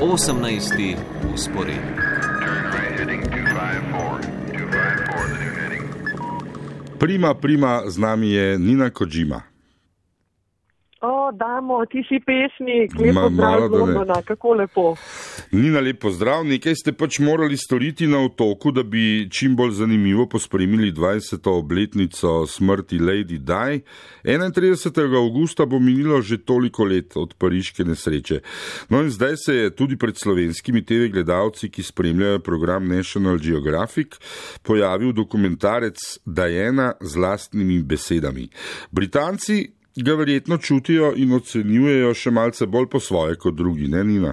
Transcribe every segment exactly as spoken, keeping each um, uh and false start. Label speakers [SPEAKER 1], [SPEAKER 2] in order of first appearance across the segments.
[SPEAKER 1] osemnajsti vzporednik.
[SPEAKER 2] Prima, prima, z nami je Nina Kojima.
[SPEAKER 3] O, damo, ti si pesnik, lepo zdrav z Londona, kako lepo.
[SPEAKER 2] Nina, lepo zdrav, nekaj ste pač morali storiti na otoku, da bi čim bolj zanimivo pospremili dvajseto obletnico smrti Lady Di. enaintridesetega avgusta bo minilo že toliko let od pariške nesreče. No in zdaj se je tudi pred slovenskimi te ve gledalci, ki spremljajo program National Geographic, pojavil dokumentarec Diana z lastnimi besedami. Britanci ga verjetno čutijo in ocenjujejo še malce bolj po svoje kot drugi, ne Nina?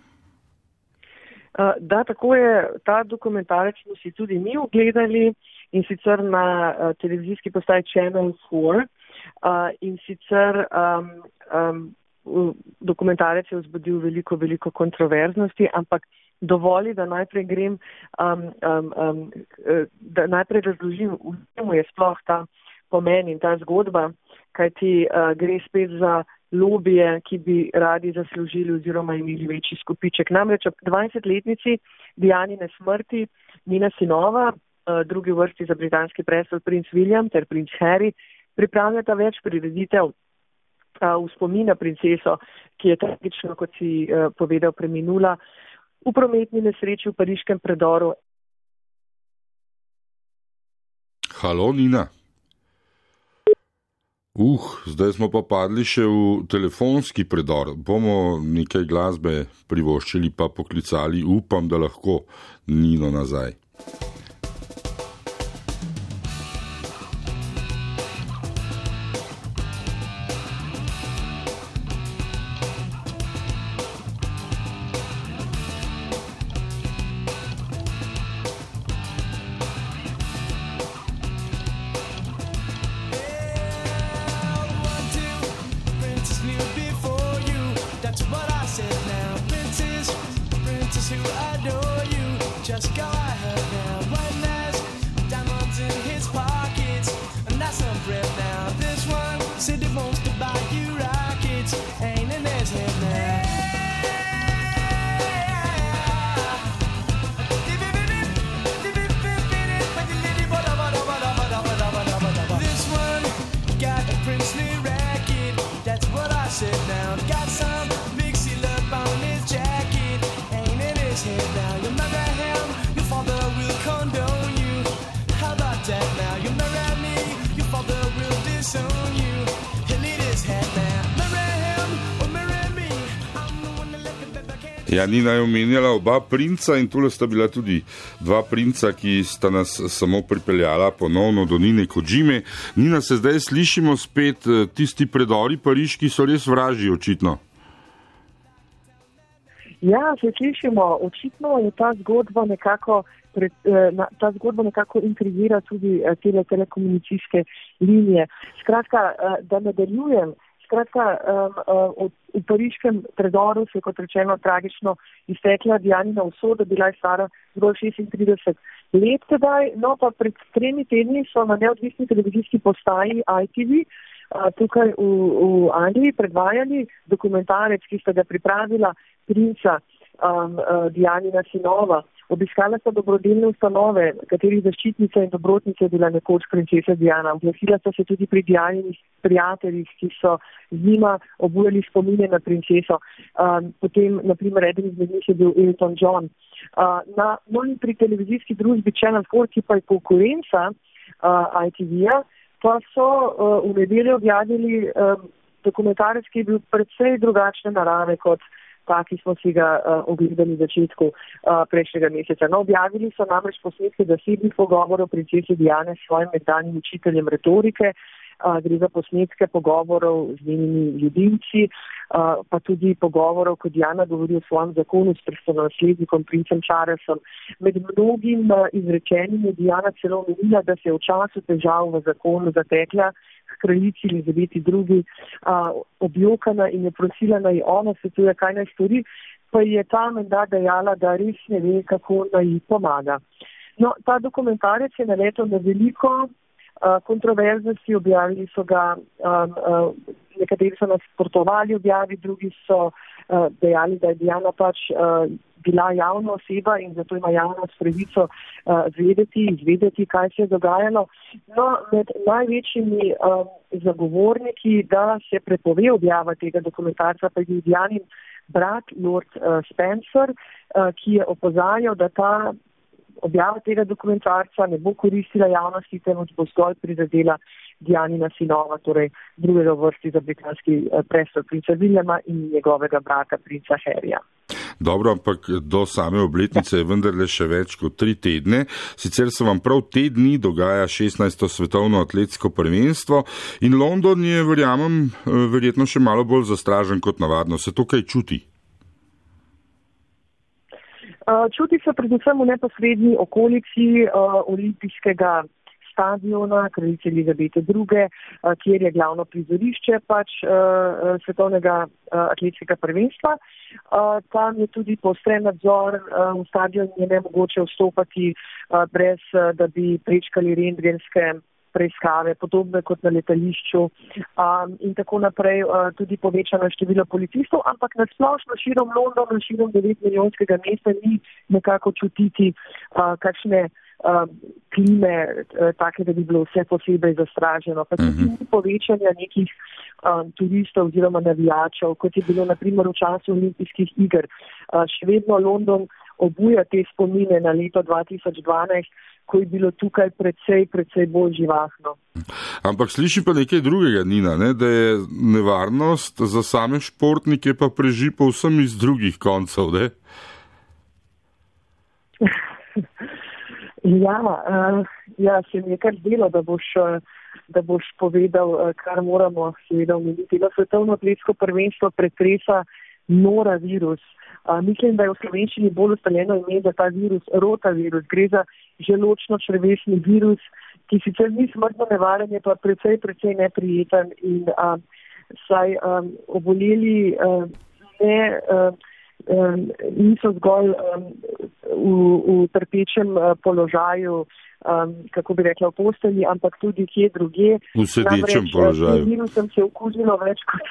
[SPEAKER 3] Uh, da, tako je, ta dokumentarec smo si tudi mi ogledali in sicer na uh, televizijski postaji Channel štiri uh, in sicer um, um, dokumentarec je vzbudil veliko, veliko kontroverznosti, ampak dovoli, da najprej grem, um, um, um, da najprej razložim, v čemu je sploh ta pomen in ta zgodba, kajti uh, gre spet za lobije, ki bi radi zaslužili oziroma imeli večji skupiček. Namreč ob dvajsetletnici Dianine smrti njena sinova, uh, drugi vrsti za britanski prestol princ William ter princ Harry, pripravljata več prireditev uh, v spomin na princeso, ki je tragično, kot si uh, povedal, preminula v prometni nesreči v pariškem predoru.
[SPEAKER 2] Halo, Nina. Uh, zdaj smo pa padli še v telefonski predor. Bomo nekaj glasbe privoščili pa poklicali. Upam, da lahko Nino nazaj. Ja, Nina je omenjala oba princa in tule sta bila tudi dva princa, ki sta nas samo pripeljala ponovno do Nine Kojime. Nina, se zdaj slišimo spet, tisti predori pariški so res vražji, očitno.
[SPEAKER 3] Ja, se slišimo, očitno je ta zgodba nekako, pred, ta zgodba nekako intrigira tudi tele telekomunikacijske linije. Skratka, da nadaljujem, Skratka, um, uh, v pariškem predoru se je, kot rečeno, tragično iztekla Dianina usoda, bila je stara zgolj šestintrideset let tedaj, no pa pred tremi tedni so na neodvisni televizijski postaji I T V uh, tukaj v, v Angliji predvajali dokumentarec, ki sta ga pripravila princa um, uh, Dianina sinova. Obiskala sta dobrodelne ustanove, katerih zaščitnica in dobrotnica je bila nekoč princesa Diana. Oglasila sta se tudi pri Dianinih prijateljih, ki so z njima obujali spomine na princeso. Um, potem, na primer, eden izmed njih je bil Elton John. Uh, na, no in pri televizijski družbi Channel štiri, ki pa je konkurenca uh, I T V-ja, pa so uh, v nedeljo objavili um, dokumentarec, ki je bil predvsej drugačne narave kot ta, ki smo si ga uh, ogledali v začetku uh, prejšnjega meseca. No, objavili so namreč posnetke zasebnih pogovorov princese Diane s svojim nekdanjim učiteljem retorike, uh, gre za posnetke pogovorov z njenimi ljubimci, uh, pa tudi pogovorov, ko Diana govori o svojem zakonu s prestolonaslednikom princem Charlesom. Med mnogim uh, izrečenim je Diana celo omenila, da se je v času težav v zakonu zatekla k kraljici Elizabeti drugi, uh, objokana in je prosila, naj ona svetuje, kaj naj stori, pa je ta menda dejala, da res ne ve, kako naj ji pomaga. No, ta dokumentarec je naletel na veliko uh, kontroverznosti, objavili so ga, um, uh, nekateri so nasprotovali objavi, drugi so uh, dejali, da je Diana pač uh, bila javna oseba in zato ima javnost pravico uh, vedeti, izvedeti, kaj se je dogajalo. No, med največjimi um, zagovorniki, da se prepove objava tega dokumentarca, pa je bil Dianin brat Lord uh, Spencer, uh, ki je opozarjal, da ta objava tega dokumentarca ne bo koristila javnosti, temveč bo zgolj prizadela Dianina sinova, torej drugega vrsti za britanski uh, prestol, princa Williama in njegovega brata, princa Harryja.
[SPEAKER 2] Dobro, ampak do same obletnice je vendarle še več kot tri tedne. Sicer se vam prav te dni dogaja šestnajsto svetovno atletsko prvenstvo in London je, verjamem, verjetno še malo bolj zastražen kot navadno. Se to kaj čuti?
[SPEAKER 3] Čuti se predvsem v neposrednji okolici uh, olimpijskega stadiona kraljice Elizabete druge, kjer je glavno prizorišče pač uh, svetovnega uh, atletskega prvenstva. Uh, tam je tudi poostren nadzor, uh, v stadion je nemogoče vstopati uh, brez, uh, da bi prečkali rentgenske preiskave, podobne kot na letališču um, in tako naprej, uh, tudi povečano število policistov, ampak nasplošno širom Londona, širom devet milijonskega mesta ni nekako čutiti uh, kakšne Uh, klime uh, take, da bi bilo vse posebej zastraženo. Pa tudi ni povečanja nekih um, turistov oziroma navijačev, kot je bilo na primer v času olimpijskih iger. Uh, še vedno London obuja te spomine na leto dva tisoč dvanajst, ko je bilo tukaj precej, precej bolj živahno.
[SPEAKER 2] Ampak sliši pa nekaj drugega, Nina, ne? Da je nevarnost za same športnike pa preži povsem iz drugih koncev, ne?
[SPEAKER 3] Ja, uh, ja, se mi je kar zdelo, da boš, uh, da boš povedal, uh, kar moramo seveda omeniti. No, svetovno atletsko prvenstvo pretresa norovirus. Uh, mislim, da je v slovenščini bolj ustaljeno ime za ta virus rotavirus. Gre za želočno-črevesni virus, ki sicer ni smrtno nevaren, je pa precej, precej neprijeten in uh, saj um, oboleli uh, ne. Uh, Um, niso zgolj um, v, v trpečem uh, položaju, um, kako bi rekla, v postelji, ampak tudi kje druge.
[SPEAKER 2] V sedečem položaju.
[SPEAKER 3] S tem virusom se je okužilo več kot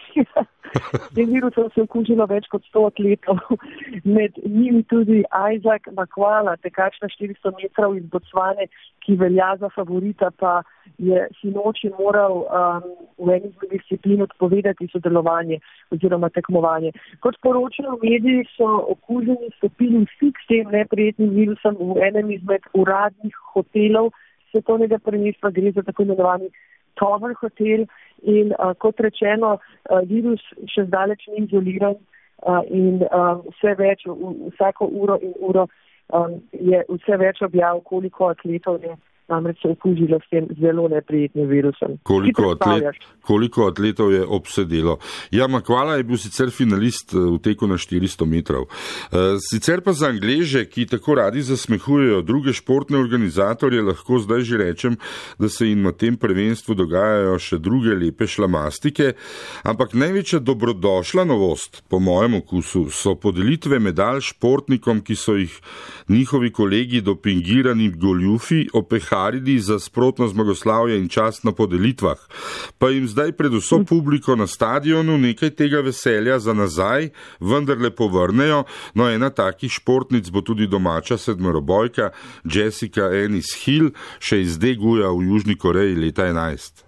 [SPEAKER 3] s tem virusom se je okužilo več kot sto atletov. Med njimi tudi Isaac Makwala, tekač na štiristo metrov iz Botswane, ki velja za favorita, pa je sinoči moral um, v eni izmed disciplin odpovedati sodelovanje oziroma tekmovanje. Kot poročajo mediji, so okuženi stopili v stik s tem neprijetnim virusom v enem izmed uradnih hotelov svetovnega prvenstva, gre za tako imenovani Tower hotel in uh, kot rečeno, uh, virus še zdaleč ni izoliran uh, in uh, vse več, v, vsako uro in uro um, je vse več objav, koliko atletov je namreč se okužilo s tem zelo neprijetnim virusom.
[SPEAKER 2] Koliko, atlet, koliko atletov je obsedelo. Ja, Makwala je bil sicer finalist v teku na štiristo metrov. Sicer pa za Angleže, ki tako radi zasmehujejo druge športne organizatorje, lahko zdaj že rečem, da se jim na tem prvenstvu dogajajo še druge lepe šlamastike, ampak največja dobrodošla novost, po mojem okusu, so podelitve medalj športnikom, ki so jih njihovi kolegi dopingirani goljufi opehali za sprotno zmagoslavje in čast na podelitvah. Pa jim zdaj pred vso publiko na stadionu nekaj tega veselja za nazaj vendarle povrnejo. No, ena takih športnic bo tudi domača sedmerobojka Jessica Ennis Hill, še iz Daeguja v Južni Koreji leta enajst.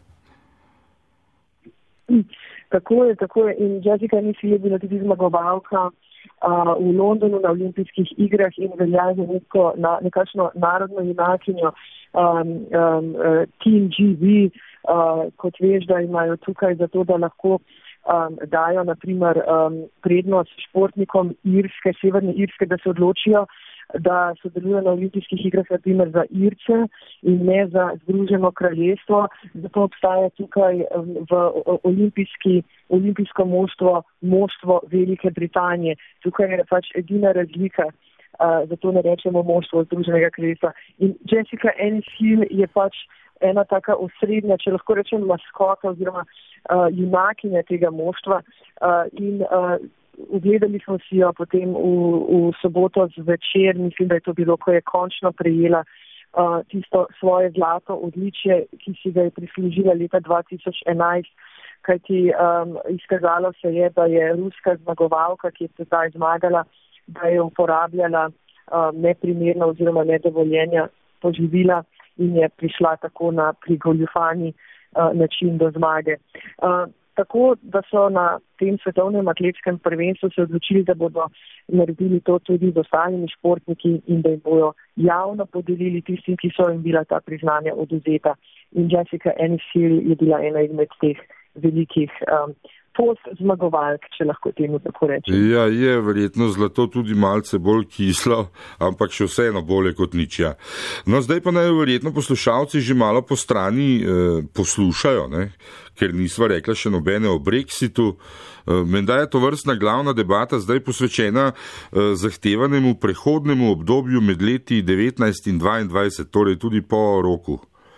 [SPEAKER 3] Tako je, tako je. In Jessica Ennis Hill je bila tudi zmagovalka uh, v Londonu na olimpijskih igrah in velja za neko, na, nekakšno narodno junakinjo. Um, um, uh, Team G B, uh, kot veš, da imajo tukaj zato, da lahko um, dajo naprimer um, prednost športnikom Irske, Severne Irske, da se odločijo, da sodelujo na olimpijskih igrah naprimer za Irce in ne za Združeno kraljestvo. Zato obstaja tukaj um, v olimpijski, olimpijsko moštvo, moštvo Velike Britanije. Tukaj je pač edina razlika. Uh, zato ne rečemo moštvo Združenega kraljestva. In Jessica Ennis Hill je pač ena taka osrednja, če lahko rečem, maskota oziroma uh, junakinja tega moštva. Uh, in uh, ugledali smo si jo potem v, v soboto zvečer, mislim, da je to bilo, ko je končno prejela uh, tisto svoje zlato odličje, ki si ga je prislužila leta dva tisoč enajst, kajti um, izkazalo se je, da je ruska zmagovalka, ki je zdaj zmagala, da je uporabljala um, neprimerna oziroma nedovoljenja poživila in je prišla tako na prigoljufani uh, način do zmage. Uh, tako, da so na tem svetovnem atletskem prvenstvu se odločili, da bodo naredili to tudi z ostalimi športniki in da jim bojo javno podelili tistim, ki so jim bila ta priznanja oduzeta. In Jessica Ennis-Hill je bila ena izmed teh velikih um, post zmagovalk, če lahko temu tako rečem.
[SPEAKER 2] Ja, je verjetno zlato tudi malce bolj kislo, ampak še vseeno bolje kot nič. Ja. No, zdaj pa naj verjetno poslušalci že malo po strani eh, poslušajo, ne? Ker nisva rekla še nobene o Brexitu. Eh, menda je to vrstna glavna debata zdaj posvečena eh, zahtevanemu prehodnemu obdobju med leti devetnajst in dvaindvajset, torej tudi po roku.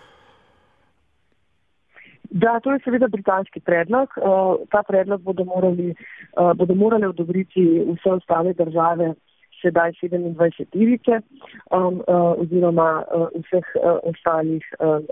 [SPEAKER 3] Da, to je seveda britanski predlog. Uh, ta predlog bodo morali, uh, bodo morali odobriti vse ostale države, sedaj sedemindvajseterice, um, uh, oziroma uh, vseh uh, ostalih. Uh,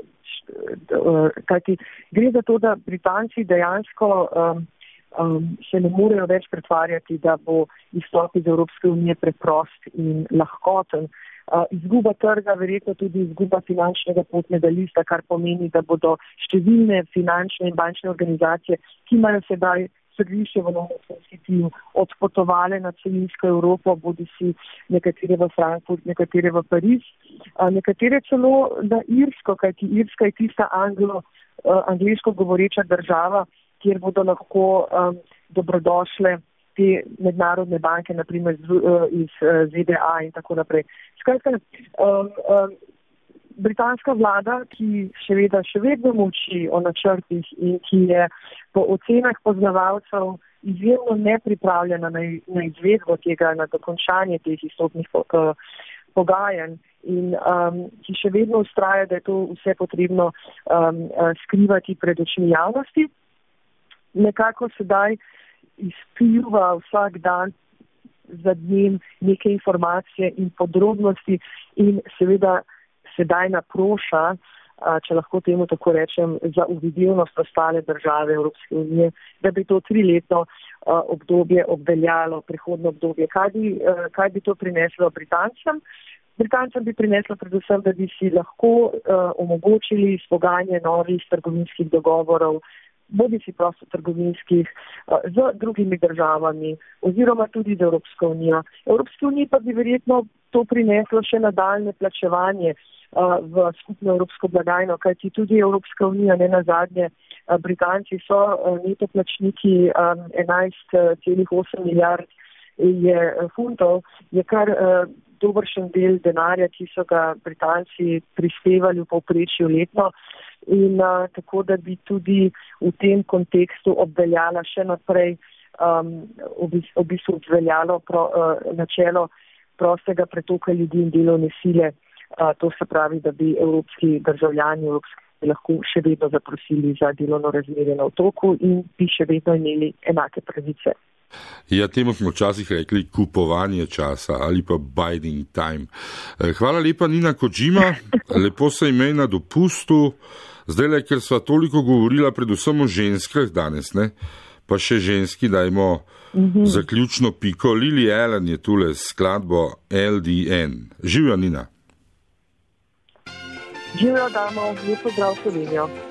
[SPEAKER 3] uh, kajti gre za to, da Britanci dejansko um, um, se ne morejo več pretvarjati, da bo izstop iz Evropske unije preprost in lahkoten. Uh, izguba trga, verjetno tudi izguba finančnega potnega lista, kar pomeni, da bodo številne finančne in bančne organizacije, ki imajo sedaj središče v Londonskem Cityju, odpotovale na celinsko Evropo, bodi si nekatere v Frankfurt, nekatere v Pariz, uh, nekatere celo na Irsko, kajti Irska je tista anglo, uh, angliško govoreča država, kjer bodo lahko um, dobrodošle te mednarodne banke, naprimer iz Z D A in tako naprej. Skratka, um, um, britanska vlada, ki še vedno, še vedno moči o načrtih in ki je po ocenah poznavalcev izjemno nepripravljena na, na izvedbo tega, na dokončanje teh izstopnih uh, pogajanj in um, ki še vedno ustraja, da je to vse potrebno um, skrivati pred očmi javnosti, nekako sedaj izpliva vsak dan za dnem neke informacije in podrobnosti in seveda sedaj naproša, če lahko temu tako rečem, za uvidilnost ostale države Evropske unije, da bi to triletno obdobje obveljalo, prihodno obdobje. Kaj bi, kaj bi to prineslo Britancem? Britancem bi prineslo predvsem, da bi si lahko omogočili izpogajanje novih trgovinskih dogovorov, bodi si prosto trgovinskih z drugimi državami oziroma tudi z Evropsko unijo. Evropske unije pa bi verjetno to prineslo še nadaljne plačevanje v skupno evropsko blagajno, kajti tudi Evropska unija, ne nazadnje, Britanci so neto plačniki enajst celih osem milijard je funtov, je kar dobršen del denarja, ki so ga Britanci prispevali v povprečju letno. In uh, tako, da bi tudi v tem kontekstu obveljala še naprej, um, v bistvu obveljalo pro, uh, načelo prostega pretoka ljudi in delovne sile. Uh, to se pravi, da bi evropski državljani evropski lahko še vedno zaprosili za delovno razmerje na otoku in bi še vedno imeli enake pravice.
[SPEAKER 2] Ja, temu smo včasih rekli kupovanje časa ali pa biding time. Hvala lepa, Nina Kojima, lepo se imej na dopustu. Zdaj le, ker sva toliko govorila predvsem o ženskah danes, ne? Pa še ženski dajmo mm-hmm. zaključno piko. Lily Allen je tule s skladbo L D N. Živjo, Nina.
[SPEAKER 3] Živjo, damo, lepo zdrav Slovenijo.